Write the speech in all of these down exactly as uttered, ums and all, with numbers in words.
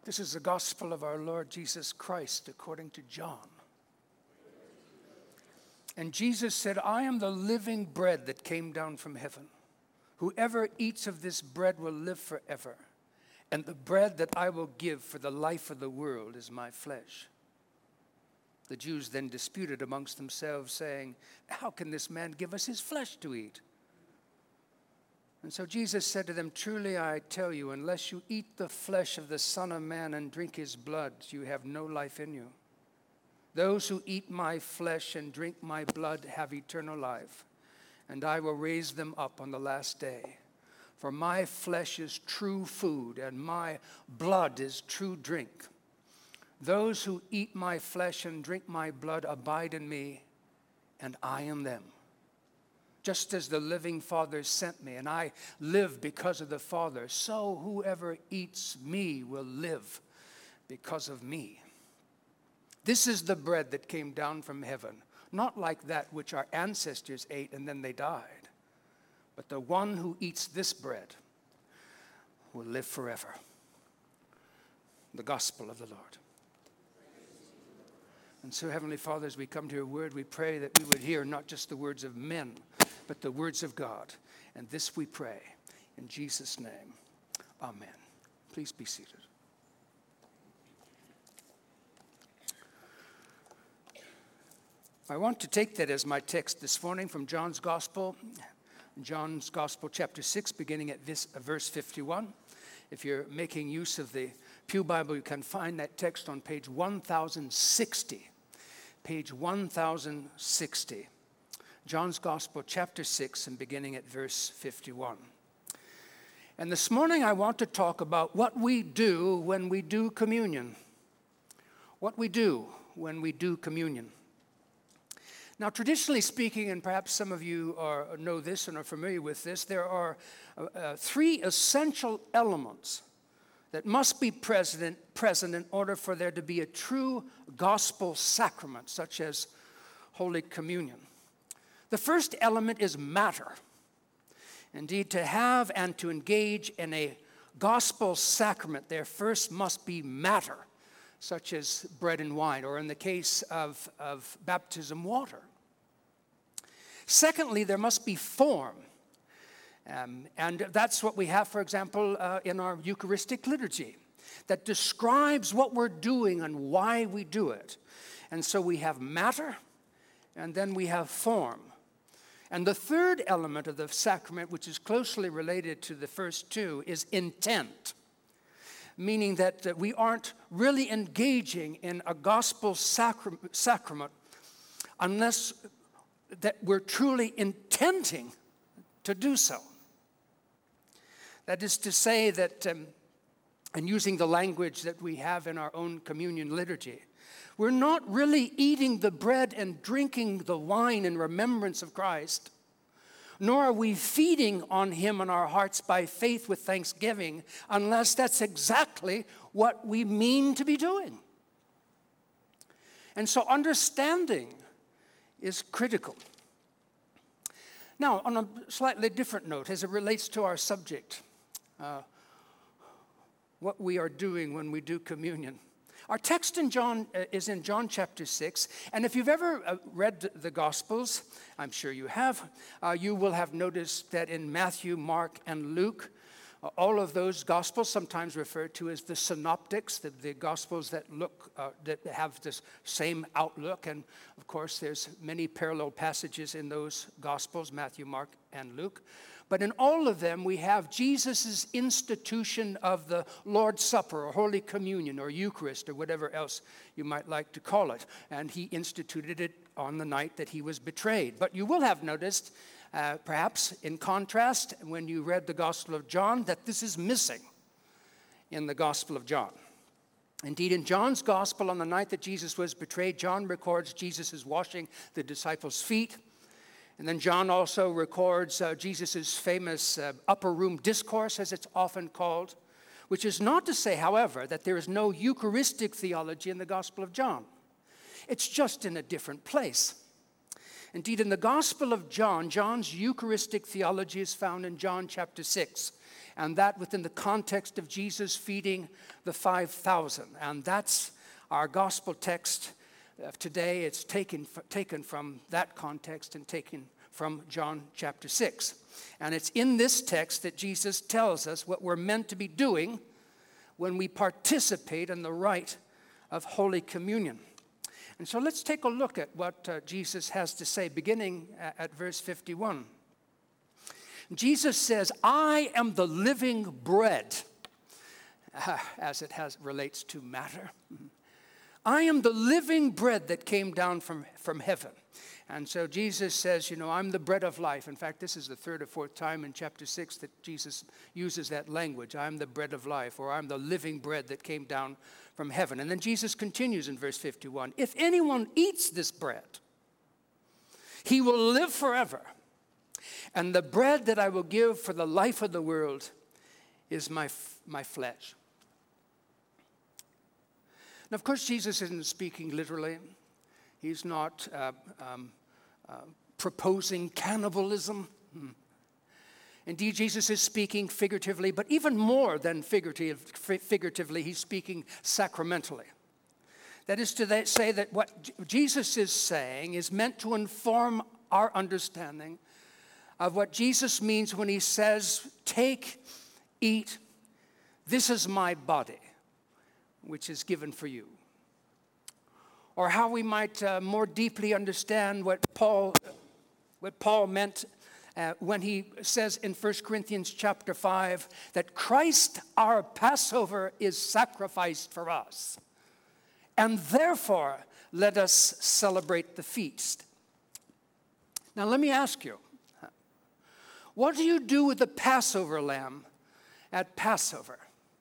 This is the gospel of our Lord Jesus Christ according to John. And Jesus said, I am the living bread that came down from heaven. Whoever eats of this bread will live forever. And the bread that I will give for the life of the world is my flesh. The Jews then disputed amongst themselves, saying, how can this man give us his flesh to eat? And so Jesus said to them, truly I tell you, unless you eat the flesh of the Son of Man and drink his blood, you have no life in you. Those who eat my flesh and drink my blood have eternal life, and I will raise them up on the last day. For my flesh is true food, and my blood is true drink. Those who eat my flesh and drink my blood abide in me, and I in them. Just as the living Father sent me, and I live because of the Father, so whoever eats me will live because of me. This is the bread that came down from heaven, not like that which our ancestors ate and then they died, but the one who eats this bread will live forever. The gospel of the Lord. And so, Heavenly Father, as we come to your word, we pray that we would hear not just the words of men, but the words of God. And this we pray in Jesus' name. Amen. Please be seated. I want to take that as my text this morning from John's Gospel, John's Gospel chapter six, beginning at this, uh, verse fifty-one. If you're making use of the Pew Bible, you can find that text on page one thousand sixty. Page one thousand sixty. John's Gospel chapter six and beginning at verse fifty-one. And this morning I want to talk about what we do when we do communion. What we do when we do communion. Now, traditionally speaking, and perhaps some of you are, know this and are familiar with this, there are uh, uh, three essential elements that must be present, present in order for there to be a true gospel sacrament, such as Holy Communion. The first element is matter. Indeed, to have and to engage in a gospel sacrament, there first must be matter, such as bread and wine, or in the case of, of baptism, water. Secondly, there must be form. Um, and that's what we have, for example, uh, in our Eucharistic liturgy, that describes what we're doing and why we do it. And so we have matter, and then we have form. And the third element of the sacrament, which is closely related to the first two, is intent. Meaning that uh, we aren't really engaging in a gospel sacra- sacrament unless that we're truly intending to do so. That is to say that, um, and using the language that we have in our own communion liturgy, we're not really eating the bread and drinking the wine in remembrance of Christ, nor are we feeding on him in our hearts by faith with thanksgiving, unless that's exactly what we mean to be doing. And so understanding is critical. Now, on a slightly different note, as it relates to our subject, uh, what we are doing when we do communion. Our text in John uh, is in John chapter six, and if you've ever uh, read the Gospels, I'm sure you have, uh, you will have noticed that in Matthew, Mark, and Luke, uh, all of those Gospels, sometimes referred to as the synoptics, the, the Gospels that look uh, that have this same outlook, and of course there's many parallel passages in those Gospels, Matthew, Mark, and Luke. But in all of them, we have Jesus' institution of the Lord's Supper or Holy Communion or Eucharist or whatever else you might like to call it. And he instituted it on the night that he was betrayed. But you will have noticed, uh, perhaps in contrast, when you read the Gospel of John, that this is missing in the Gospel of John. Indeed, in John's Gospel, on the night that Jesus was betrayed, John records Jesus' washing the disciples' feet. And then John also records uh, Jesus' famous uh, upper room discourse, as it's often called, which is not to say, however, that there is no Eucharistic theology in the Gospel of John. It's just in a different place. Indeed, in the Gospel of John, John's Eucharistic theology is found in John chapter six. and that within the context of Jesus feeding the five thousand. And that's our gospel text of today. It's taken, taken from that context and taken from John chapter six. And it's in this text that Jesus tells us what we're meant to be doing when we participate in the rite of Holy Communion. And so let's take a look at what uh, Jesus has to say, beginning at, at verse fifty-one. Jesus says, I am the living bread, uh, as it has relates to matter. I am the living bread that came down from, from heaven. And so Jesus says, you know, I'm the bread of life. In fact, this is the third or fourth time in chapter six that Jesus uses that language. I'm the bread of life, or I'm the living bread that came down from heaven. And then Jesus continues in verse fifty-one. If anyone eats this bread, he will live forever. And the bread that I will give for the life of the world is my, my flesh. Now, of course, Jesus isn't speaking literally. He's not uh, um, uh, proposing cannibalism. Hmm. Indeed, Jesus is speaking figuratively, but even more than figurative, figuratively, he's speaking sacramentally. That is to say that what Jesus is saying is meant to inform our understanding of what Jesus means when he says, take, eat, this is my body, which is given for you. Or how we might uh, more deeply understand what Paul, what Paul meant uh, when he says in First Corinthians chapter five that Christ our Passover is sacrificed for us. And therefore, let us celebrate the feast. Now let me ask you, what do you do with the Passover lamb at Passover?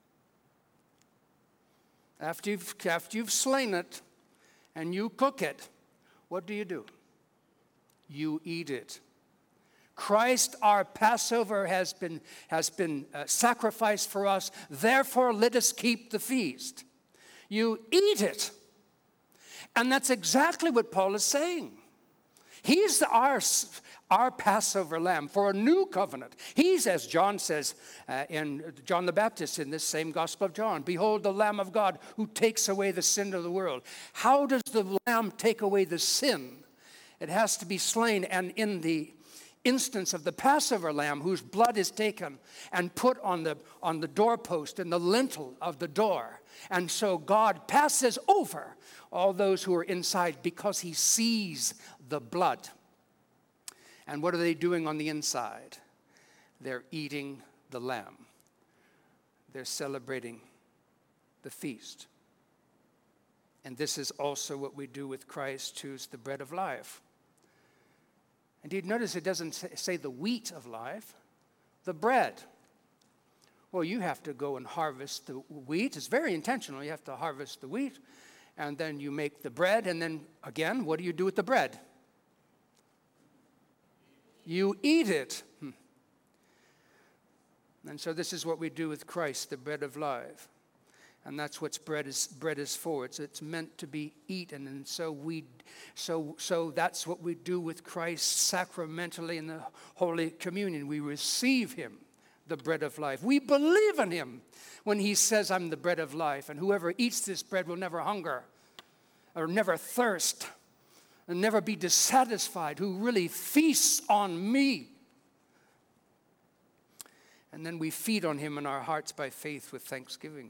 After you've, after you've slain it, and you cook it, what do you do? You eat it. Christ, our Passover, has been, has been uh, sacrificed for us. Therefore, let us keep the feast. You eat it. And that's exactly what Paul is saying. He's our, our Passover lamb for a new covenant. He's, as John says uh, in John the Baptist in this same Gospel of John, behold the Lamb of God who takes away the sin of the world. How does the lamb take away the sin? It has to be slain, and in the instance of the Passover lamb, whose blood is taken and put on the, on the doorpost and the lintel of the door. And so God passes over all those who are inside because he sees the blood. And what are they doing on the inside? They're eating the lamb. They're celebrating the feast. And this is also what we do with Christ, who's the bread of life. Indeed, notice it doesn't say the wheat of life, the bread. Well, you have to go and harvest the wheat. It's very intentional. You have to harvest the wheat, and then you make the bread, and then again, what do you do with the bread? You eat it. Hmm. And so this is what we do with Christ, the bread of life. And that's what bread is, bread is for. It's, it's meant to be eaten. And so we, so, so that's what we do with Christ sacramentally in the Holy Communion. We receive him, the bread of life. We believe in him when he says, I'm the bread of life. And whoever eats this bread will never hunger or never thirst and never be dissatisfied, who really feasts on me. And then we feed on him in our hearts by faith with thanksgiving.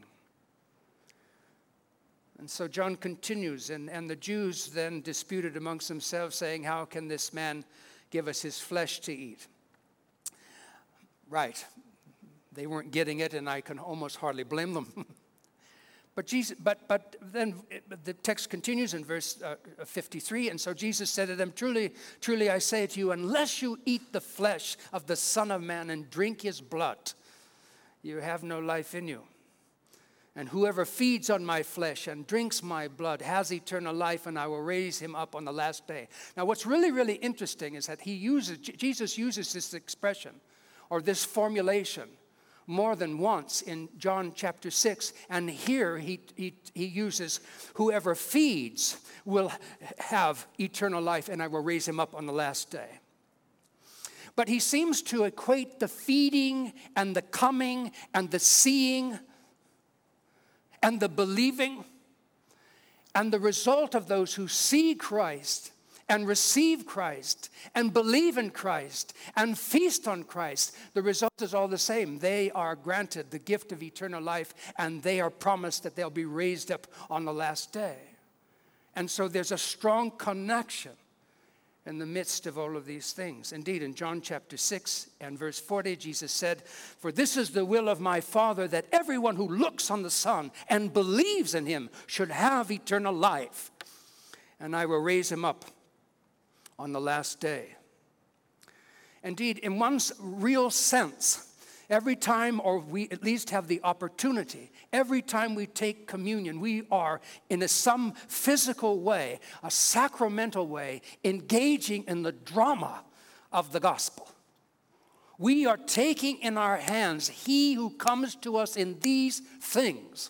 And so John continues, and, and the Jews then disputed amongst themselves, saying, how can this man give us his flesh to eat? Right. They weren't getting it, and I can almost hardly blame them. But Jesus, but but then the text continues in verse uh, fifty-three, and so Jesus said to them, truly, truly I say to you, unless you eat the flesh of the Son of Man and drink his blood, you have no life in you. And whoever feeds on my flesh and drinks my blood has eternal life, and I will raise him up on the last day. Now, what's really, really interesting is that he uses, Jesus uses this expression or this formulation more than once in John chapter six. And here he, he, he uses, whoever feeds will have eternal life, and I will raise him up on the last day. But he seems to equate the feeding and the coming and the seeing and the believing and the result of those who see Christ and receive Christ and believe in Christ and feast on Christ. The result is all the same. They are granted the gift of eternal life, and they are promised that they'll be raised up on the last day. And so there's a strong connection in the midst of all of these things. Indeed, in John chapter six and verse forty, Jesus said, "For this is the will of my Father, that everyone who looks on the Son and believes in him should have eternal life. And I will raise him up on the last day." Indeed, in one real sense, every time, or we at least have the opportunity, every time we take communion, we are in a, some physical way, a sacramental way, engaging in the drama of the gospel. We are taking in our hands he who comes to us in these things.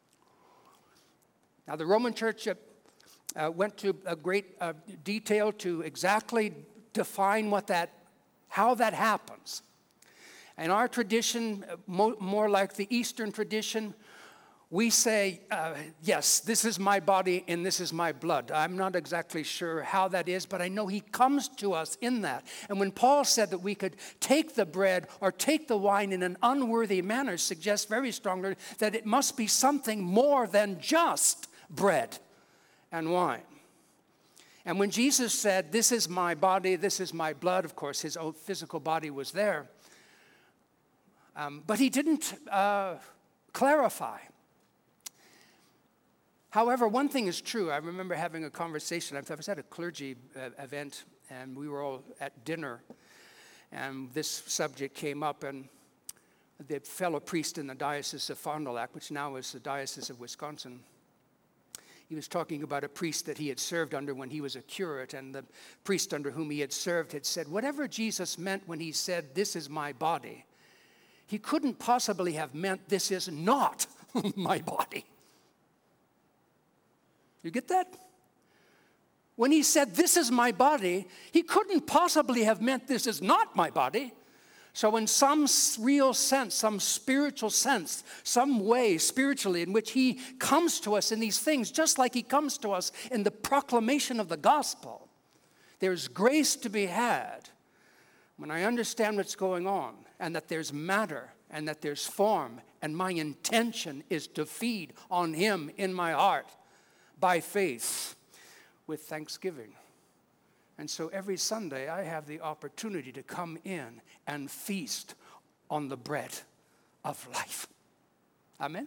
Now, the Roman Church uh, uh, went to a great uh, detail to exactly define what that, how that happens. In our tradition, more, more like the Eastern tradition, we say, uh, yes, this is my body and this is my blood. I'm not exactly sure how that is, but I know he comes to us in that. And when Paul said that we could take the bread or take the wine in an unworthy manner, suggests very strongly that it must be something more than just bread and wine. And when Jesus said, "This is my body, this is my blood," of course, his own physical body was there. Um, but he didn't uh, clarify. However, one thing is true. I remember having a conversation. I was at a clergy uh, event, and we were all at dinner, and this subject came up, and the fellow priest in the Diocese of Fond du Lac, which now is the Diocese of Wisconsin, he was talking about a priest that he had served under when he was a curate, and the priest under whom he had served had said, whatever Jesus meant when he said, "This is my body," he couldn't possibly have meant, "This is not my body." You get that? When he said, "This is my body," he couldn't possibly have meant, "This is not my body." So in some real sense, some spiritual sense, some way spiritually in which he comes to us in these things, just like he comes to us in the proclamation of the gospel, there's grace to be had when I understand what's going on, and that there's matter, and that there's form, and my intention is to feed on him in my heart by faith with thanksgiving. And so every Sunday I have the opportunity to come in and feast on the bread of life. Amen?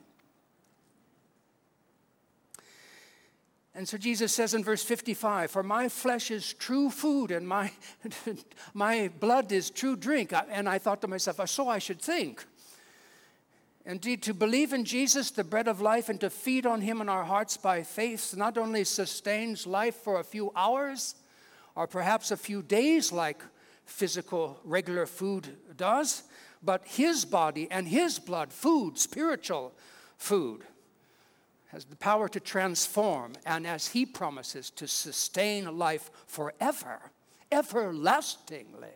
And so Jesus says in verse fifty-five, "For my flesh is true food and my, my blood is true drink." And I thought to myself, so I should think. Indeed, to believe in Jesus, the bread of life, and to feed on him in our hearts by faith not only sustains life for a few hours or perhaps a few days like physical regular food does, but his body and his blood, food, spiritual food, has the power to transform, and as he promises, to sustain life forever, everlastingly.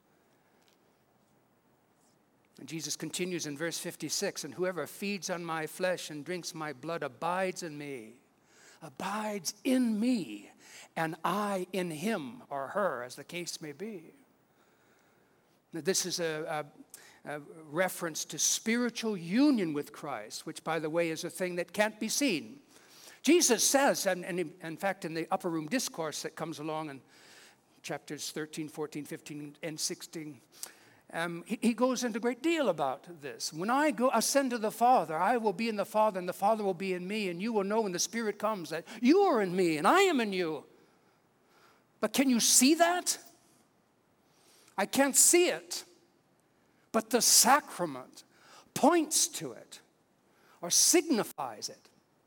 And Jesus continues in verse fifty-six, "And whoever feeds on my flesh and drinks my blood abides in me, abides in me, and I in him," or her, as the case may be. Now, this is a, a, a reference to spiritual union with Christ, which, by the way, is a thing that can't be seen. Jesus says, and, and in, in fact, in the upper room discourse that comes along in chapters thirteen, fourteen, fifteen, and sixteen, Um, he, he goes into a great deal about this. "When I go ascend to the Father, I will be in the Father, and the Father will be in me, and you will know when the Spirit comes that you are in me, and I am in you." But can you see that? I can't see it. But the sacrament points to it or signifies it.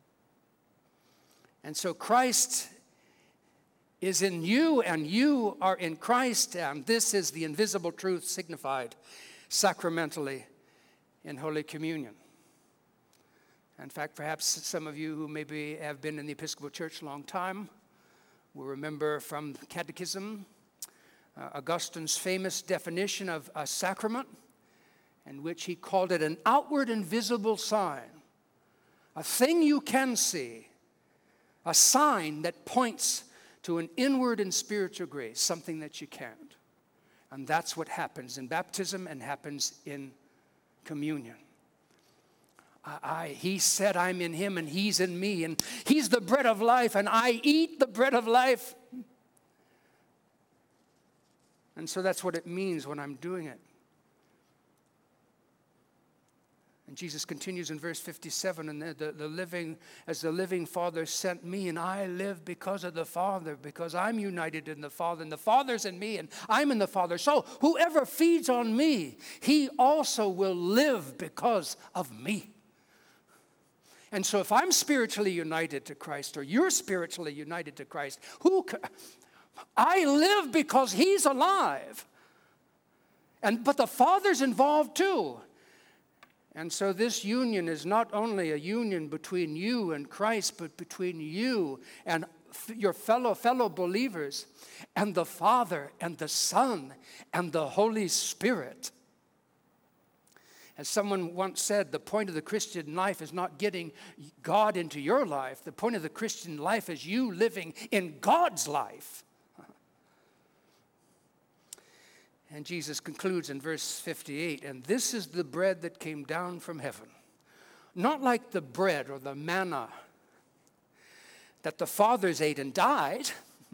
And so Christ is in you, and you are in Christ, and this is the invisible truth signified sacramentally in Holy Communion. In fact, perhaps some of you who maybe have been in the Episcopal Church a long time will remember from Catechism uh, Augustine's famous definition of a sacrament, in which he called it an outward and visible sign, a thing you can see, a sign that points to an inward and spiritual grace, something that you can't. And that's what happens in baptism and happens in communion. I, I, he said, I'm in him and he's in me, and he's the bread of life, and I eat the bread of life. And so that's what it means when I'm doing it. And Jesus continues in verse fifty-seven, and the, the, the living, as the living Father sent me, and I live because of the Father, because I'm united in the Father, and the Father's in me, and I'm in the Father. So whoever feeds on me, he also will live because of me. And so if I'm spiritually united to Christ, or you're spiritually united to Christ, who I live because he's alive. And but the Father's involved too. And so this union is not only a union between you and Christ, but between you and f- your fellow fellow believers, and the Father and the Son and the Holy Spirit. As someone once said, the point of the Christian life is not getting God into your life. The point of the Christian life is you living in God's life. And Jesus concludes in verse fifty-eight, and this is the bread that came down from heaven. Not like the bread or the manna that the fathers ate and died.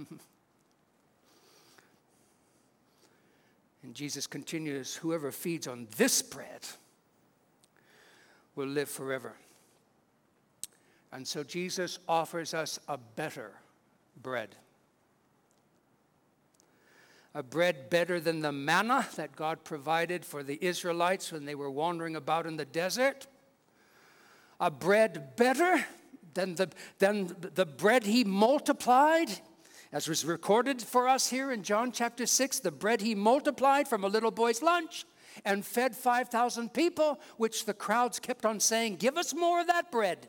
And Jesus continues, whoever feeds on this bread will live forever. And so Jesus offers us a better bread. A bread better than the manna that God provided for the Israelites when they were wandering about in the desert. A bread better than the, than the bread he multiplied, as was recorded for us here in John chapter six, the bread he multiplied from a little boy's lunch and fed five thousand people, which the crowds kept on saying, give us more of that bread.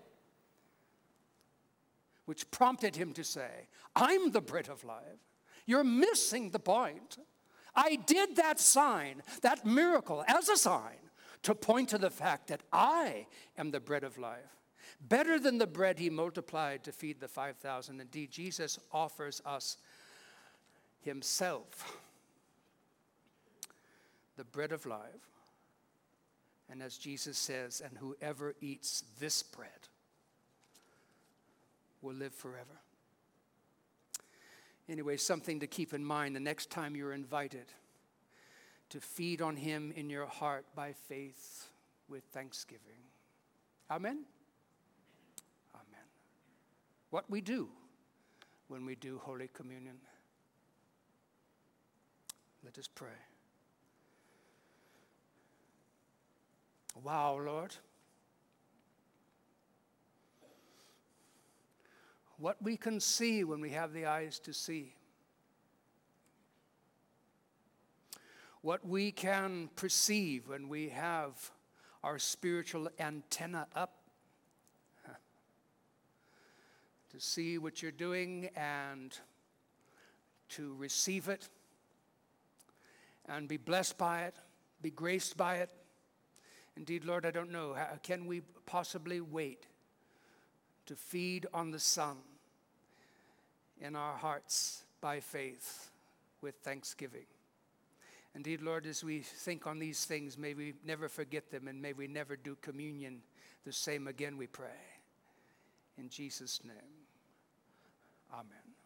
Which prompted him to say, I'm the bread of life. You're missing the point. I did that sign, that miracle, as a sign to point to the fact that I am the bread of life. Better than the bread he multiplied to feed the five thousand. Indeed, Jesus offers us himself, the bread of life. And as Jesus says, and whoever eats this bread will live forever. Anyway, something to keep in mind the next time you're invited to feed on him in your heart by faith with thanksgiving. Amen? Amen. What we do when we do Holy Communion. Let us pray. Wow, Lord. What we can see when we have the eyes to see. What we can perceive when we have our spiritual antenna up. To see what you're doing and to receive it and be blessed by it, be graced by it. Indeed, Lord, I don't know, how can we possibly wait to feed on the Son in our hearts by faith with thanksgiving. Indeed, Lord, as we think on these things, may we never forget them, and may we never do communion the same again, we pray. In Jesus' name, amen.